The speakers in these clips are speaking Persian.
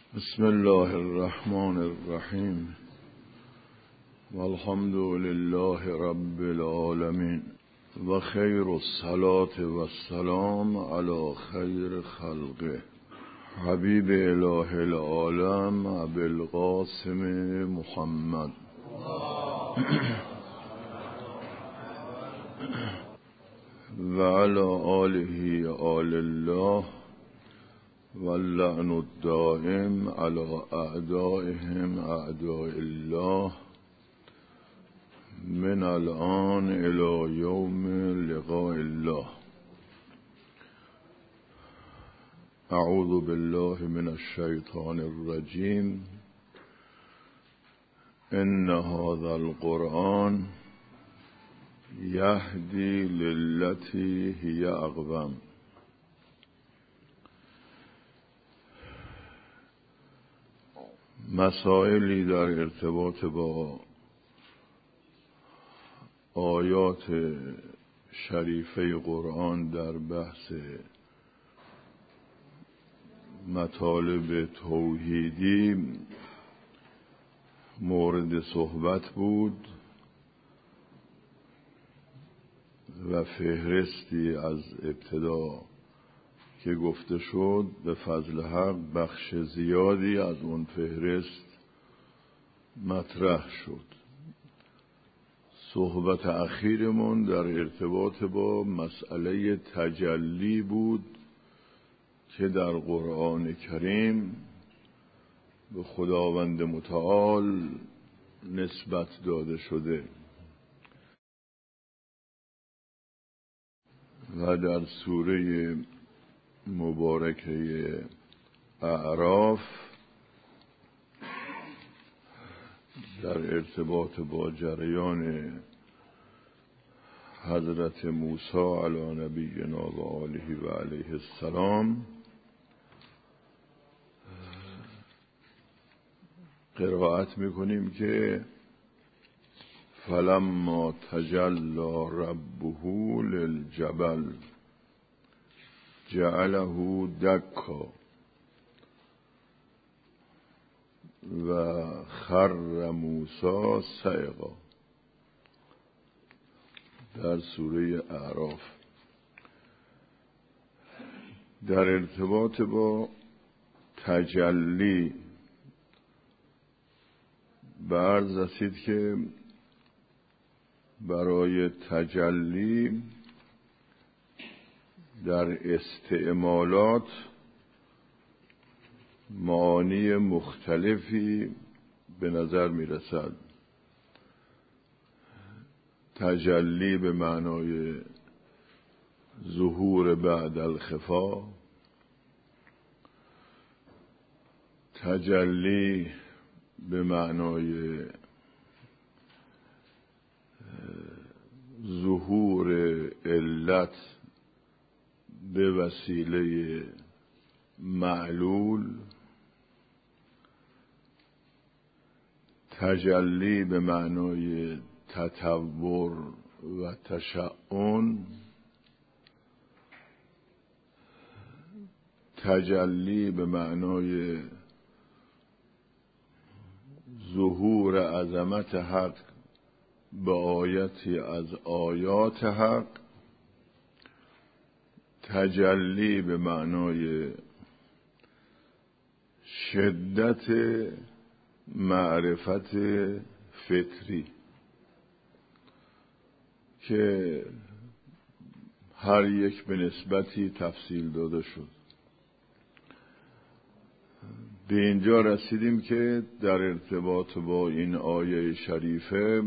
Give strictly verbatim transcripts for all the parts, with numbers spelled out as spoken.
بسم الله الرحمن الرحیم والحمد لله رب العالمین و خیر الصلاة و السلام علی خیر خلقه حبیب اله العالم ابی القاسم محمد و علی آله آل الله واللعن الدائم على اعدائهم اعداء الله من الآن الى یوم لقاء الله. اعوذ بالله من الشیطان الرجیم. ان هذا القرآن یهدی للتی هی اقوم. مسائلی در ارتباط با آیات شریفه قرآن در بحث مطالب توحیدی مورد صحبت بود و فهرستی از ابتدا که گفته شد به فضل حق بخش زیادی از اون فهرست مطرح شد. صحبت اخیرمون در ارتباط با مسئله تجلی بود که در قرآن کریم به خداوند متعال نسبت داده شده و در سوره مبارکه اعراف در ارتباط با جریان حضرت موسی علی نبینا و آله و علیه السلام قرائت میکنیم که فلما تجلی ربه للجبل جعله دکا و خر موسی صعقا در سوره اعراف. در ارتباط با تجلی به عرض رسید که برای تجلی در استعمالات معانی مختلفی به نظر می رسد. تجلی به معنای ظهور بعد الخفا، تجلی به معنای ظهور علت به وسیله معلول، تجلی به معنای تطور و تشعن، تجلی به معنای ظهور عظمت حق به آیتی از آیات حق، تجلی به معنای شدت معرفت فطری که هر یک به نسبتی تفصیل داده شد. به اینجا رسیدیم که در ارتباط با این آیه شریفه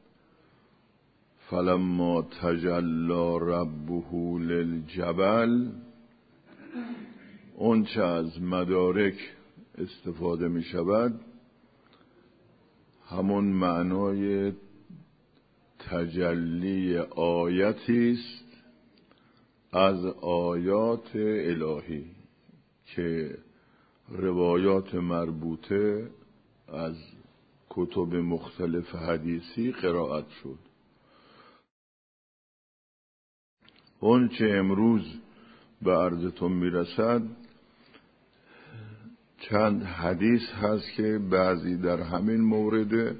فلما تجلی ربه للجبل، اون چه از مدارک استفاده می شود همون معنای تجلی آیتی است از آیات الهی که روایات مربوطه از کتب مختلف حدیثی قرائت شد. اون چه امروز به عرضتون میرسد چند حدیث هست که بعضی در همین مورد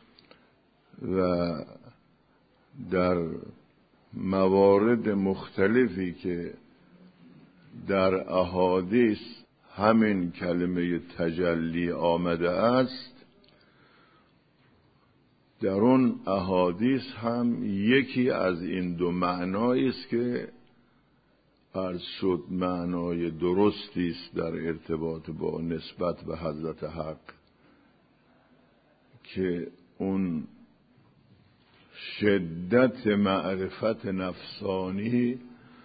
و در موارد مختلفی که در احادیث همین کلمه تجلی آمده است، در اون احادیث هم یکی از این دو معنایی است که عرض شد معنای درستی است در ارتباط با نسبت به حضرت حق، که اون شدت معرفت نفسانی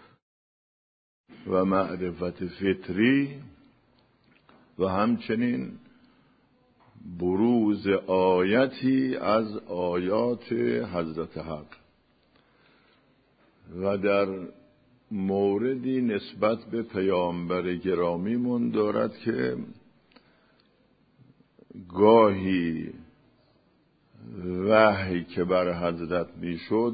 و معرفت فطری و همچنین بروز آیتی از آیات حضرت حق و در موردی نسبت به پیامبر گرامیمون دارد که گاهی وحی که بر حضرت میشد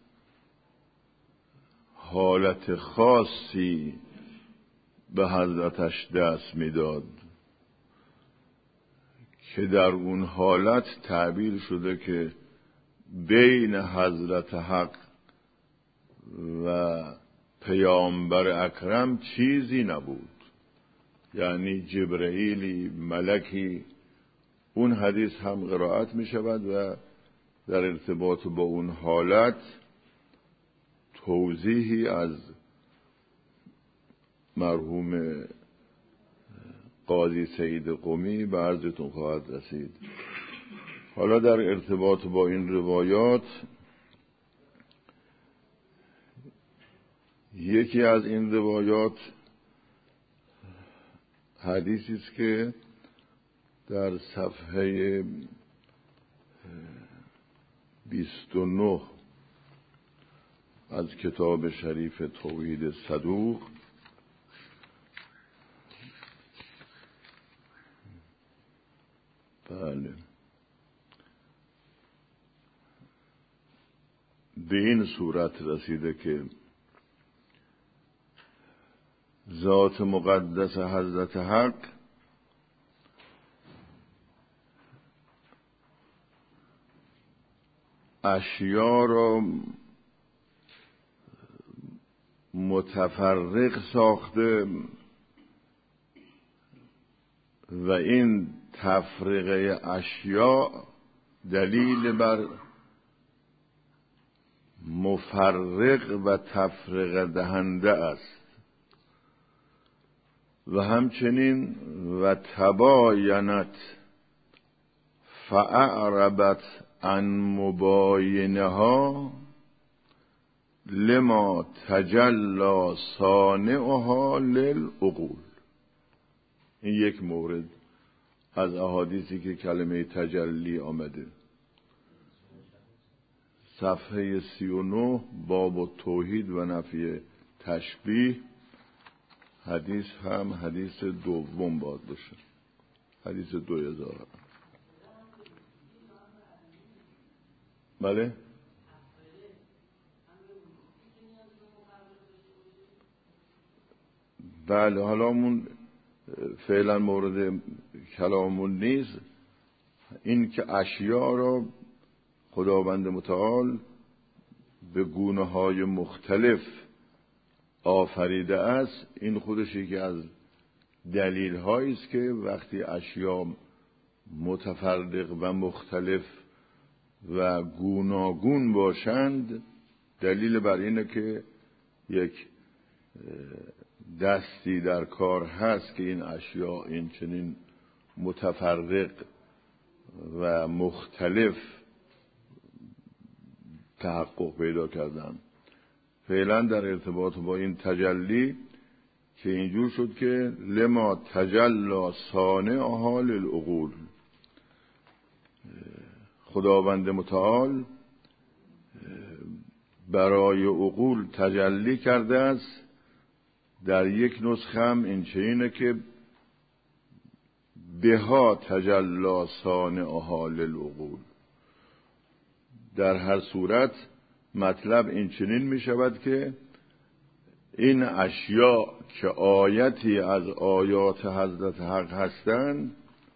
حالت خاصی به حضرتش دست میداد که در اون حالت تعبیر شده که بین حضرت حق و پیامبر اکرم چیزی نبود، یعنی جبرئیلی ملکی. اون حدیث هم قرائت می شود و در ارتباط با اون حالت توضیحی از مرحوم قاضی سید قمی به عرضتون خواهد رسید. حالا در ارتباط با این روایات، یکی از این روایات حدیثی است که در صفحه بیست و نه از کتاب شریف توحید صدوق بله به این صورت رسیده که ذات مقدس حضرت حق اشیا را متفرق ساخته و این تفریقه اشیا دلیل بر مفرق و تفریق دهنده است و همچنین و تباینت فاعربت عن مباینها لما تجلی صانعها للعقول. این یک مورد از احادیثی که کلمه تجلی آمده. صفحه سی و نه باب توحید و نفی تشبیه، حدیث هم حدیث دوم باد باشه، حدیث دو هزار. بله بله حالا همون فعلا مورد کلامون نیست. این که اشیا را خداوند متعال به گونه های مختلف آفریده است، این خودش یکی از دلیل هایی است که وقتی اشیا متفرق و مختلف و گوناگون باشند، دلیل بر اینه که یک دستی در کار هست که این اشیا این چنین متفرق و مختلف تحقق پیدا کردن. فعلا در ارتباط با این تجلی که اینجور شد که لما تجلی صانعها للعقول، خداوند متعال برای عقول تجلی کرده است. در یک نسخه هم این چنینه که بها تجلی صانعها للعقول. در هر صورت مطلب این چنین می شود که این اشیاء که آیتی از آیات حضرت حق هستند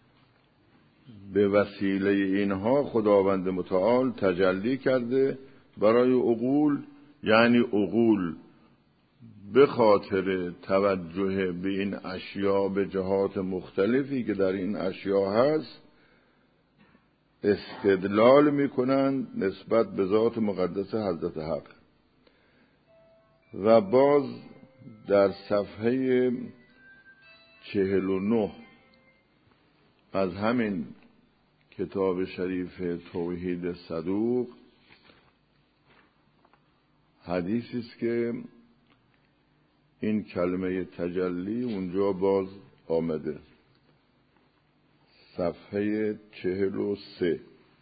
به وسیله اینها خداوند متعال تجلی کرده برای عقول، یعنی عقول به خاطر توجه به این اشیاء به جهات مختلفی که در این اشیاء هست استدلال میکنند نسبت به ذات مقدس حضرت حق. و باز در صفحه چهل و نه از همین کتاب شریف توحید صدوق حدیثی است که این کلمه تجلی اونجا باز آمده. صفحه چهل و سه.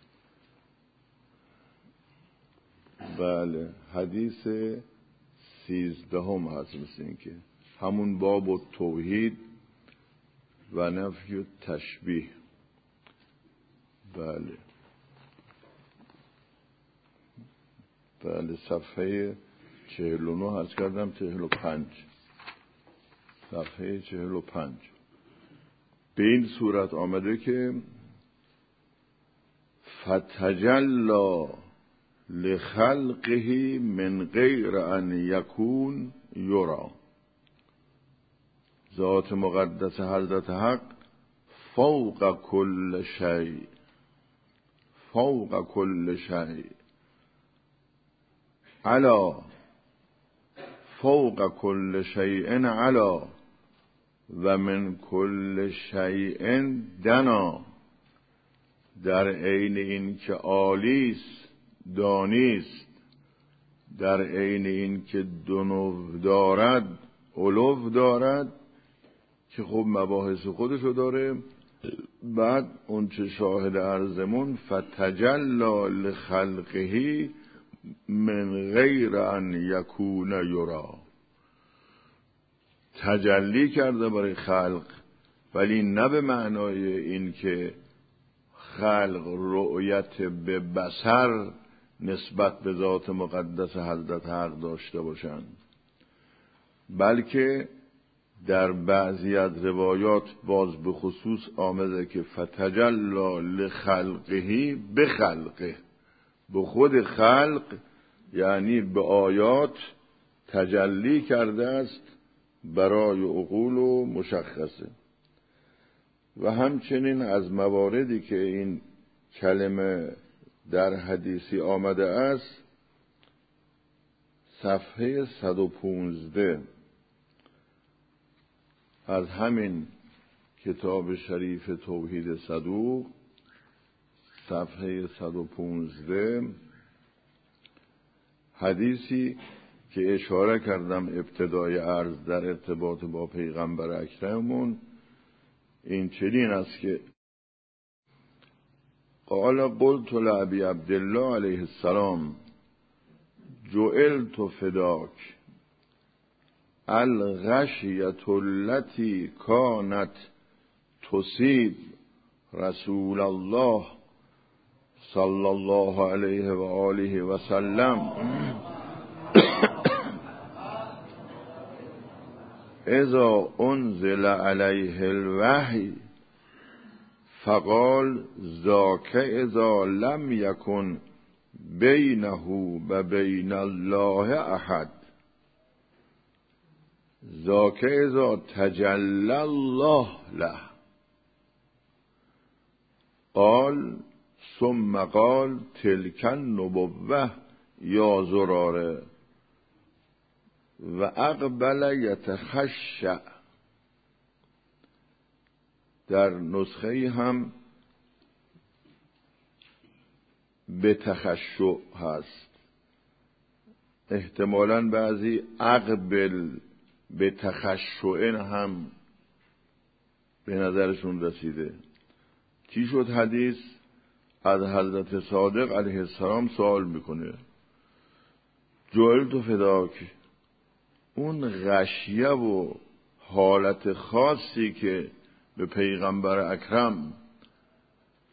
بله، حدیث سیزدهم هست، مثل این که همون باب و توحید و نفی و تشبیه. بله بله صفحه چهل و نه هست کردم، چهل و پنج. صفحه چهل و پنج به این صورت آمده که فتجلا لخلقه من غیر ان یکون یرا. ذات مقدس حضرت حق فوق کل شیء، فوق کل شیء، علا، فوق کل شیء علا و من کل شیء دنا. در عین این که عالیست دانیست، در عین این که دنو دارد علو دارد که خب مباحث خودشو داره. بعد اون چه شاهد عرضمون فتجلا لخلقه من غیر ان یکون یرا، تجلی کرده برای خلق، ولی نه به معنای این که خلق رؤیت به بصر نسبت به ذات مقدس حضرت حق داشته باشند، بلکه در بعضی از روایات باز به خصوص آمده که فتجلا لخلقه به خلقه، به خود خلق یعنی به آیات تجلی کرده است برای عقول و مشخصه. و همچنین از مواردی که این کلمه در حدیثی آمده است صفحه صد و پونزده از همین کتاب شریف توحید صدوق، صفحه صد و پونزده، حدیثی که اشاره کردم ابتدای عرض در ارتباط با پیغمبر اکرممون، این چنین است که قال قلت لأبی عبدالله علیه السلام جعلت فداک الغشیة التي كانت تصیب رسول الله صلی الله علیه و آله و سلم اذا انزل علیه الوحی فقال ذاک اذا لم یکن بینه و بین الله احد، ذاک اذا تجلی الله له. قال ثم قال تلک النبوة یا زراره و اقبل یتخشع. در نسخه هم به تخشع هست، احتمالاً بعضی اقبل به تخشع هم به نظرشون رسیده. چی شد حدیث؟ از حضرت صادق علیه السلام سوال میکنه جعلت فداک، اون غشیه و حالت خاصی که به پیغمبر اکرم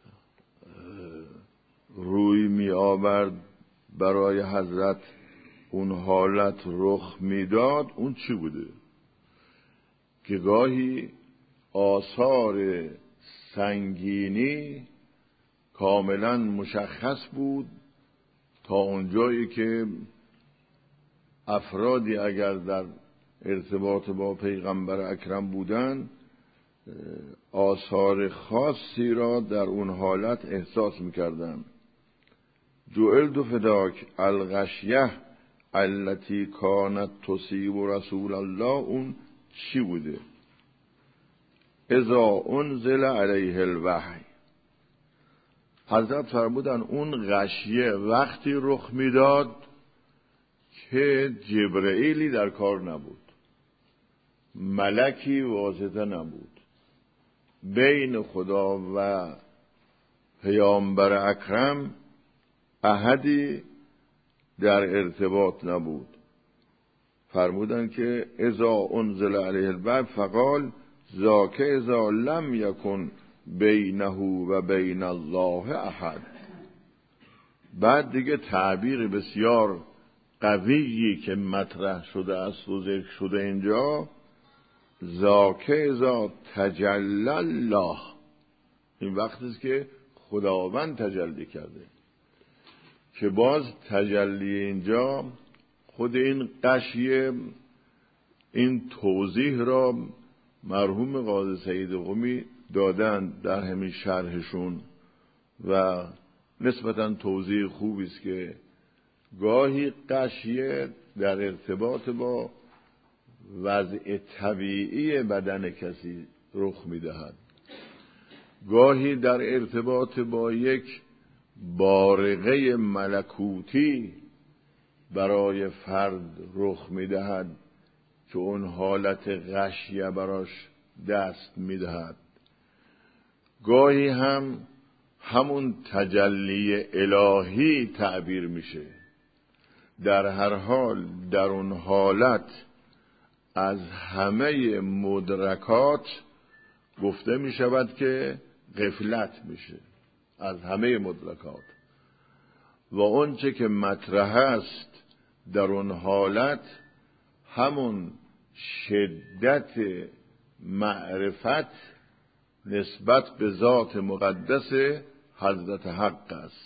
روی می آورد برای حضرت اون حالت رخ میداد اون چی بوده؟ که گاهی آثار سنگینی کاملا مشخص بود تا اونجایی که افرادی اگر در ارتباط با پیغمبر اکرم بودن آثار خاصی را در اون حالت احساس میکردن. جعلت فداک الغشیه التي کانت تصیب رسول الله، اون چی بوده؟ اذا انزل علیه الوحی، حضرت فرمودن اون غشیه وقتی رخ میداد که جبرئیلی در کار نبود، ملکی واسطه نبود، بین خدا و پیامبر اکرم احدی در ارتباط نبود. فرمودن که اذا انزل علیه الوحی فقال ذاک اذا لم یکن بینه و بین الله احد. بعد دیگه تعبیر بسیار قویی که مطرح شده است و ذکر شده اینجا، ذاک اذا تجلی الله، این وقتی است که خداوند تجلی کرده. که باز تجلی اینجا خود این غشیه، این توضیح را مرحوم قاضی سعید قمی دادند در همین شرحشون و نسبتاً توضیح خوبی است که گاهی غشیه در ارتباط با وضع طبیعی بدن کسی رخ می‌دهد، گاهی در ارتباط با یک بارقه ملکوتی برای فرد رخ می‌دهد که اون حالت غشیه براش دست می‌دهد. گاهی هم همون تجلی الهی تعبیر میشه. در هر حال در اون حالت از همه مدرکات گفته می شود که غفلت میشه، از همه مدرکات، و اون چه که مطرح است در اون حالت همون شدت معرفت نسبت به ذات مقدس حضرت حق است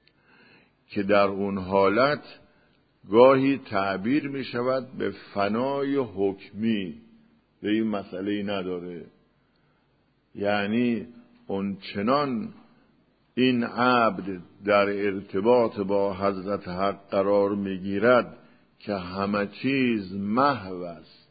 که در اون حالت گاهی تعبیر می شود به فنای حکمی، به این مسئله نداره. یعنی اون چنان این عبد در ارتباط با حضرت حق قرار می گیرد که همه چیز محو است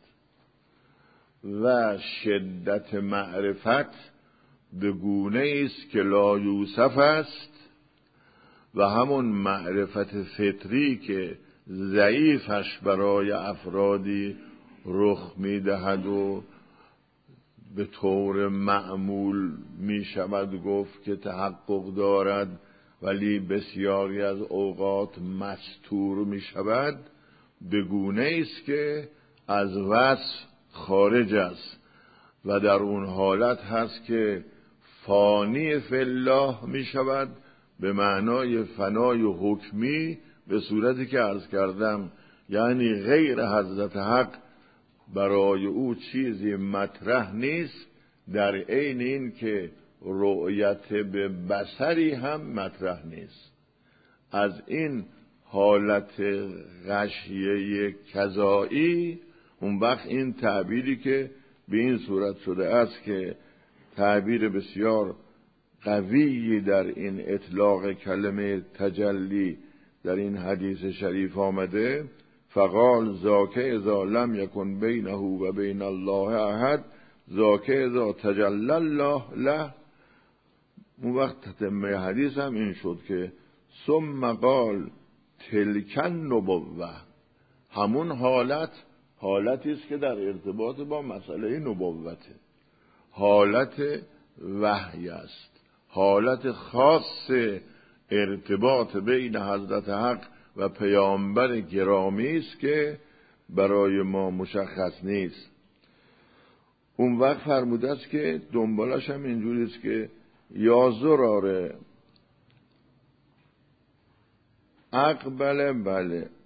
و شدت معرفت به گونه است که لا یوصف است، و همون معرفت فطری که ضعیفش برای افرادی رخ می‌دهد و به طور معمول می شود گفت که تحقق دارد ولی بسیاری از اوقات مستور می شود، به گونه است که از وصف خارج است و در اون حالت هست که فانی فی الله می شود، به معنای فنای حکمی، به صورتی که عرض کردم یعنی غیر حضرت حق برای او چیزی مطرح نیست، در عین این که رؤیت به بصری هم مطرح نیست. از این حالت غشیه کذایی اون وقت این تعبیری که به این صورت شده است که تعبیر بسیار قوی در این اطلاق کلمه تجلی در این حدیث شریف آمده، فقال ذاک اذا لم یکن بینه و بین الله احد ذاک اذا تجلی الله له. اون وقت تتمه حدیث هم این شد که ثم قال تلک النبوه، همون حالت حالتی است که در ارتباط با مسئله نبوته، حالت وحی است، حالت خاص ارتباط بین حضرت حق و پیامبر گرامی است که برای ما مشخص نیست. اون وقت فرموده است که دنبالش هم اینجوری است که یا زراره اقبل، بله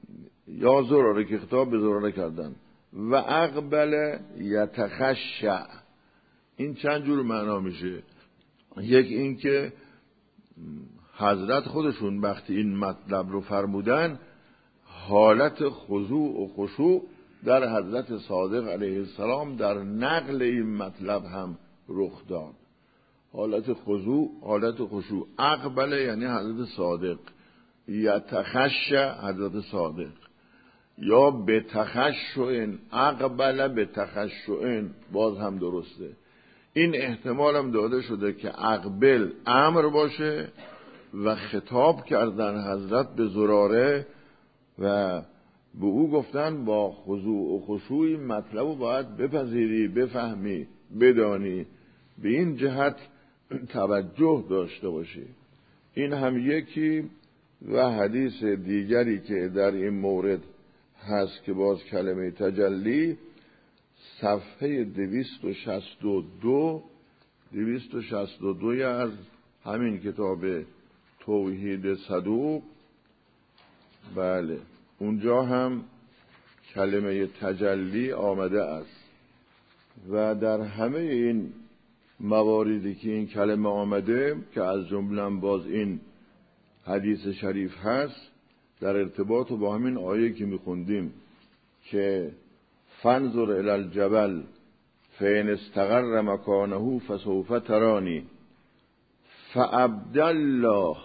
یا زراره که خطاب به زراره کردن. و اقبل یتخشع، این چند جور معنا میشه. یک این که حضرت خودشون وقتی این مطلب رو فرمودن حالت خضوع و خشوع در حضرت صادق علیه السلام در نقل این مطلب هم رخ داد. حالت خضوع، حالت خشوع. اقبل یعنی حضرت صادق، یتخشع حضرت صادق، یا به تخشع، اقبل به تخشع باز هم درسته. این احتمال هم داده شده که اقبل امر باشه و خطاب کردن حضرت به زراره و به او گفتن با خضوع و خشوع مطلب رو باید بپذیری، بفهمی، بدانی، به این جهت توجه داشته باشی. این هم یکی. و حدیث دیگری که در این مورد هست که باز کلمه تجلی، صفحه دویست و شصت و دو دویست و شصت و دو از همین کتاب توحید صدوق، بله اونجا هم کلمه تجلی آمده است. و در همه این مواردی که این کلمه آمده که از جمله باز این حدیث شریف هست در ارتباط با همین آیه که میخوندیم که فانظر الی الجبل فإن استقر مکانه فسوف ترانی فأبدل الله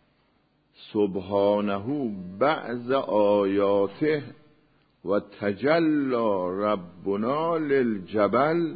سبحانه بعض آیاته و تجلی ربنا للجبل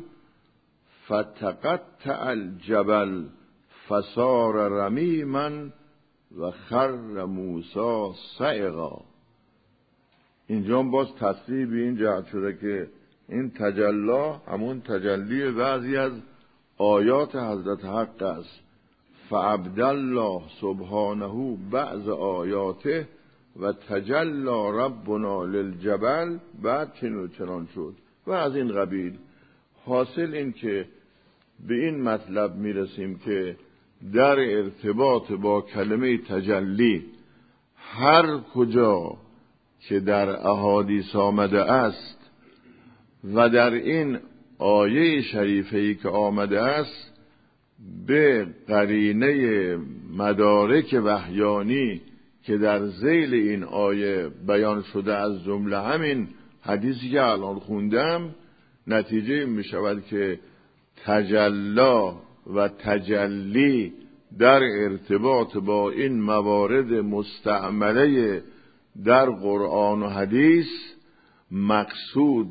فتقطع الجبل فصار رمیما و خر موسی صعقا. اینجا باز تصریح به این جهت شده که این تجلی همون تجلی بعضی از آیات حضرت حق است. فعبد الله سبحانه بعض آیاته و تجلی ربنا للجبل، بعد چنین چنان شد و از این قبیل. حاصل این که به این مطلب میرسیم که در ارتباط با کلمه تجلی هر کجا که در احادیث آمده است و در این آیه شریفه‌ای که آمده است به قرینه مدارک وحیانی که در ذیل این آیه بیان شده از جمله همین حدیثی که الان خوندم، نتیجه می شود که تجلا و تجلی در ارتباط با این موارد مستعمله در قرآن و حدیث مقصود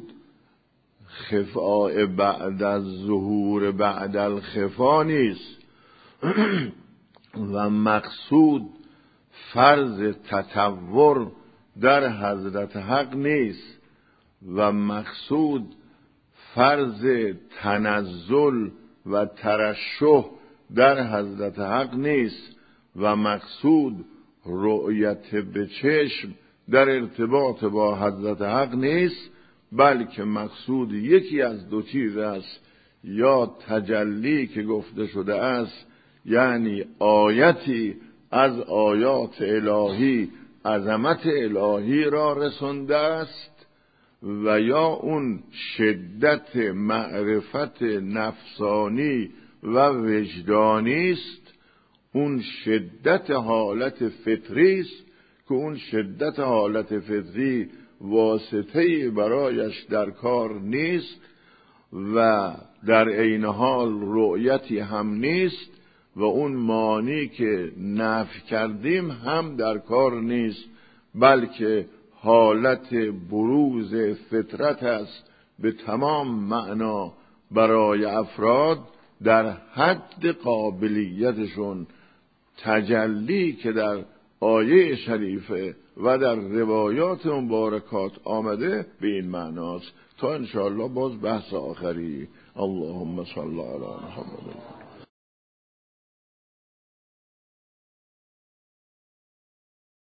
خفاء بعد از ظهور بعد الخفا نیست و مقصود فرض تطور در حضرت حق نیست و مقصود فرض تنزل و ترشح در حضرت حق نیست و مقصود رؤیت به چشم در ارتباط با حضرت حق نیست، بلکه مقصود یکی از دو چیز است: یا تجلی که گفته شده است، یعنی آیتی از آیات الهی عظمت الهی را رسانده است، و یا اون شدت معرفت نفسانی و وجدانی است، اون شدت حالت فطری است که اون شدت حالت فطری واسطه‌ای برایش در کار نیست و در عین حال رؤیتی هم نیست و اون معنی که نفی کردیم هم در کار نیست، بلکه حالت بروز فطرت است به تمام معنا برای افراد در حد قابلیتشون. تجلی که در آیه شریفه و در روایات مبارکات آمده به این معناست. تا انشاءالله باز بحث آخری. اللهم صل علی محمد.